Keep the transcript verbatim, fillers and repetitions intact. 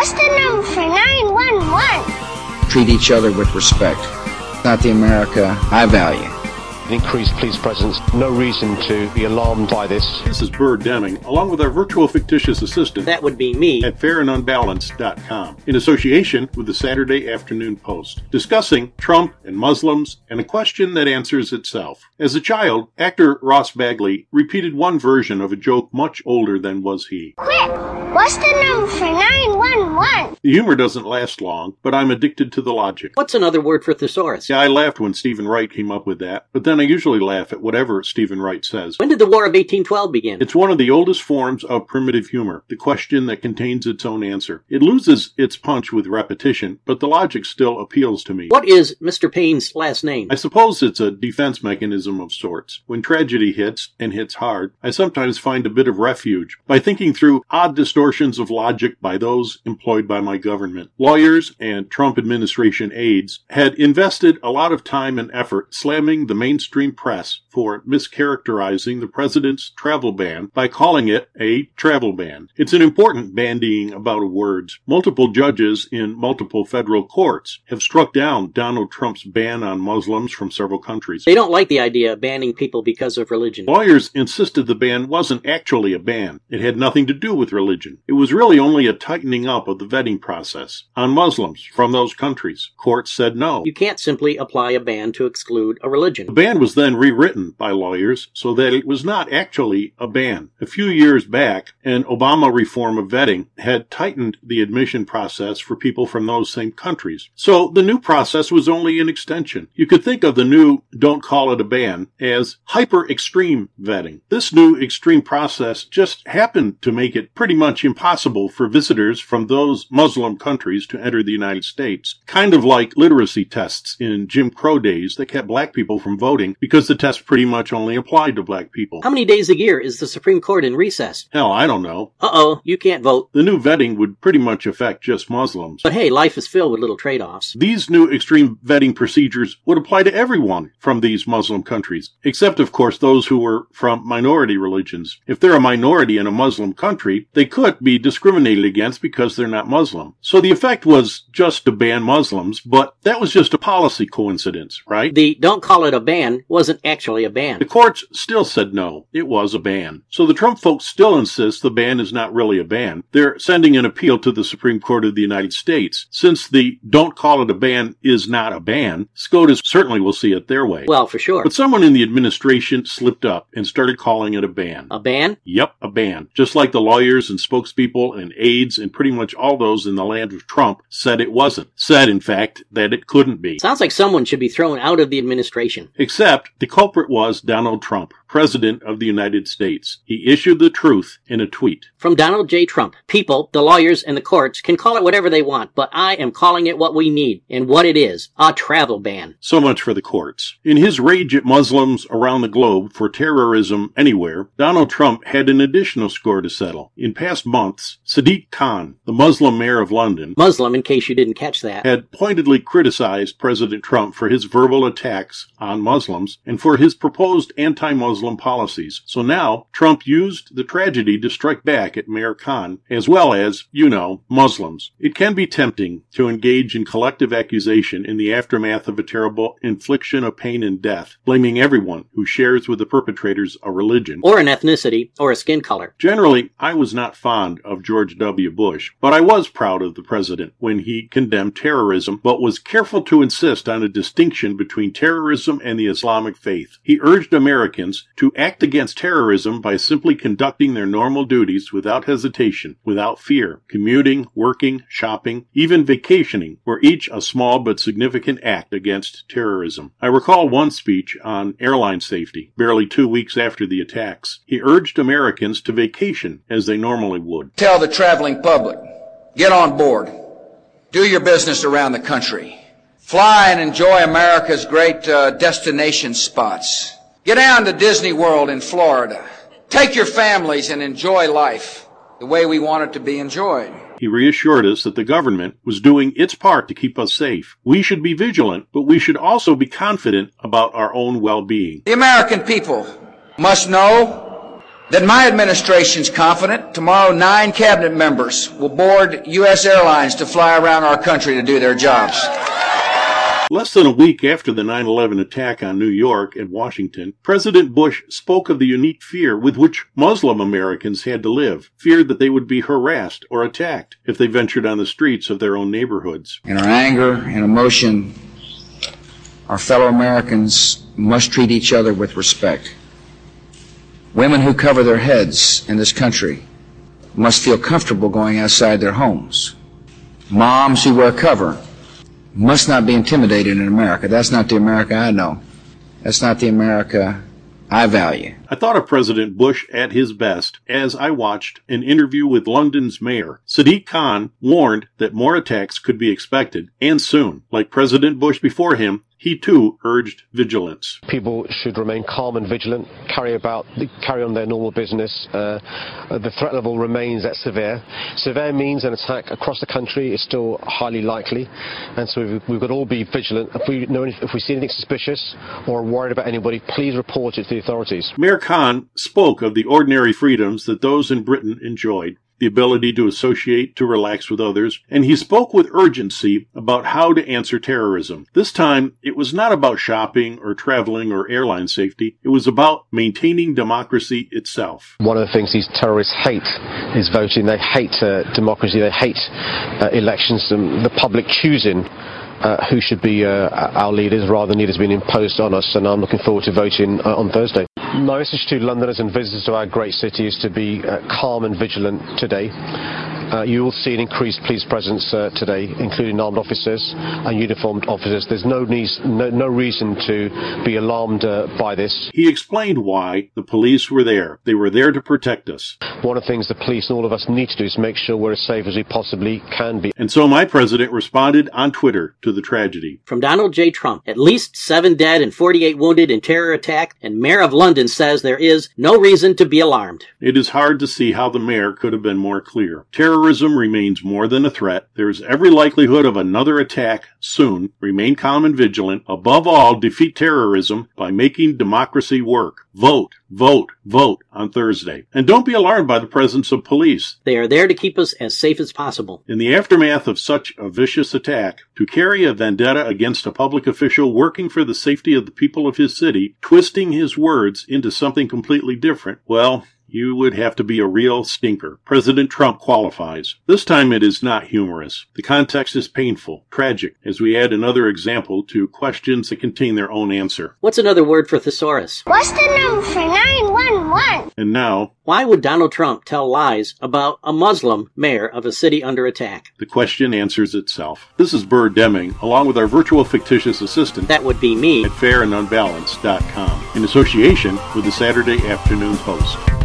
What's the number for nine one one? Treat each other with respect. Not the America I value. Increased police presence. No reason to be alarmed by this. This is Bird Deming, along with our virtual fictitious assistant. That would be me. At fair and unbalanced dot com, in association with the Saturday Afternoon Post, discussing Trump and Muslims and a question that answers itself. As a child, actor Ross Bagley repeated one version of a joke much older than was he. Quick! What's the number for nine one one? The humor doesn't last long, but I'm addicted to the logic. What's another word for thesaurus? Yeah, I laughed when Stephen Wright came up with that, but then I usually laugh at whatever Stephen Wright says. When did the War of eighteen twelve begin? It's one of the oldest forms of primitive humor, the question that contains its own answer. It loses its punch with repetition, but the logic still appeals to me. What is Mister Payne's last name? I suppose it's a defense mechanism of sorts. When tragedy hits, and hits hard, I sometimes find a bit of refuge by thinking through odd distortions of logic by those employed by my government. Lawyers and Trump administration aides had invested a lot of time and effort slamming the mainstream press for mischaracterizing the president's travel ban by calling it a travel ban. It's an important bandying about of words. Multiple judges in multiple federal courts have struck down Donald Trump's ban on Muslims from several countries. They don't like the idea of banning people because of religion. Lawyers insisted the ban wasn't actually a ban. It had nothing to do with religion. It was really only a tightening up of the vetting process on Muslims from those countries. Courts said no. You can't simply apply a ban to exclude a religion. The ban was then rewritten by lawyers so that it was not actually a ban. A few years back, an Obama reform of vetting had tightened the admission process for people from those same countries. So the new process was only an extension. You could think of the new don't call it a ban as hyper-extreme vetting. This new extreme process just happened to make it pretty much impossible for visitors from those Muslim countries to enter the United States. Kind of like literacy tests in Jim Crow days that kept black people from voting because the test pretty much only applied to black people. How many days a year is the Supreme Court in recess? Hell, I don't know. Uh-oh, you can't vote. The new vetting would pretty much affect just Muslims. But hey, life is filled with little trade-offs. These new extreme vetting procedures would apply to everyone from these Muslim countries, except, of course, those who were from minority religions. If they're a minority in a Muslim country, they could be discriminated against because they're not Muslim. So the effect was just to ban Muslims, but that was just a policy coincidence, right? The don't call it a ban wasn't actually a ban. The courts still said no, it was a ban. So the Trump folks still insist the ban is not really a ban. They're sending an appeal to the Supreme Court of the United States. Since the don't call it a ban is not a ban, SCOTUS certainly will see it their way. Well, for sure. But someone in the administration slipped up and started calling it a ban. A ban? Yep, a ban. Just like the lawyers and spokespeople and aides and pretty much all those in the land of Trump said it wasn't. Said, in fact, that it couldn't be. Sounds like someone should be thrown out of the administration. Except the culprit was Donald Trump, President of the United States. He issued the truth in a tweet. From Donald J. Trump, people, the lawyers, and the courts can call it whatever they want, but I am calling it what we need, and what it is, a travel ban. So much for the courts. In his rage at Muslims around the globe for terrorism anywhere, Donald Trump had an additional score to settle. In past months, Sadiq Khan, the Muslim mayor of London, Muslim in case you didn't catch that, had pointedly criticized President Trump for his verbal attacks on Muslims and for his proposed anti-Muslim policies. So now, Trump used the tragedy to strike back at Mayor Khan, as well as, you know, Muslims. It can be tempting to engage in collective accusation in the aftermath of a terrible infliction of pain and death, blaming everyone who shares with the perpetrators a religion, or an ethnicity, or a skin color. Generally, I was not fond of George W. Bush, but I was proud of the president when he condemned terrorism, but was careful to insist on a distinction between terrorism and the Islamic faith. He urged Americans to act against terrorism by simply conducting their normal duties without hesitation, without fear. Commuting, working, shopping, even vacationing were each a small but significant act against terrorism. I recall one speech on airline safety, barely two weeks after the attacks. He urged Americans to vacation as they normally would. Tell the traveling public, get on board. Do your business around the country. Fly and enjoy America's great uh, destination spots. Get down to Disney World in Florida. Take your families and enjoy life the way we want it to be enjoyed. He reassured us that the government was doing its part to keep us safe. We should be vigilant, but we should also be confident about our own well-being. The American people must know that my administration's confident tomorrow nine cabinet members will board U S airlines to fly around our country to do their jobs. Less than a week after the nine eleven attack on New York and Washington, President Bush spoke of the unique fear with which Muslim Americans had to live, feared that they would be harassed or attacked if they ventured on the streets of their own neighborhoods. In our anger and emotion, our fellow Americans must treat each other with respect. Women who cover their heads in this country must feel comfortable going outside their homes. Moms who wear cover must not be intimidated in America. That's not the America I know. That's not the America I value. I thought of President Bush at his best as I watched an interview with London's mayor. Sadiq Khan warned that more attacks could be expected, and soon. Like President Bush before him, he too urged vigilance. People should remain calm and vigilant, carry about, carry on their normal business. Uh, the threat level remains at severe. Severe means an attack across the country is still highly likely, and so we've, we've got to all be vigilant. If we know any, if we see anything suspicious or are worried about anybody, please report it to the authorities. Mayor Khan spoke of the ordinary freedoms that those in Britain enjoyed, the ability to associate, to relax with others, and he spoke with urgency about how to answer terrorism. This time, it was not about shopping or traveling or airline safety. It was about maintaining democracy itself. One of the things these terrorists hate is voting. They hate uh, democracy. They hate uh, elections, and the public choosing Uh, who should be uh, our leaders rather than leaders being imposed on us, and I'm looking forward to voting uh, on Thursday. My message to Londoners and visitors to our great city is to be uh, calm and vigilant today. Uh, you will see an increased police presence uh, today, including armed officers and uniformed officers. There's no, need, no, no reason to be alarmed uh, by this. He explained why the police were there. They were there to protect us. One of the things the police and all of us need to do is make sure we're as safe as we possibly can be. And so my president responded on Twitter to the tragedy. From Donald J. Trump, at least seven dead and forty-eight wounded in terror attack, and Mayor of London says there is no reason to be alarmed. It is hard to see how the mayor could have been more clear. Terrorism remains more than a threat. There is every likelihood of another attack soon. Remain calm and vigilant. Above all, defeat terrorism by making democracy work. Vote, vote, vote on Thursday. And don't be alarmed by the presence of police. They are there to keep us as safe as possible. In the aftermath of such a vicious attack, to carry a vendetta against a public official working for the safety of the people of his city, twisting his words into something completely different, well, you would have to be a real stinker. President Trump qualifies. This time it is not humorous. The context is painful, tragic, as we add another example to questions that contain their own answer. What's another word for thesaurus? What's the number for nine one one? And now, why would Donald Trump tell lies about a Muslim mayor of a city under attack? The question answers itself. This is Burr Deming, along with our virtual fictitious assistant. That would be me. At fair and unbalanced dot com, in association with the Saturday Afternoon Post.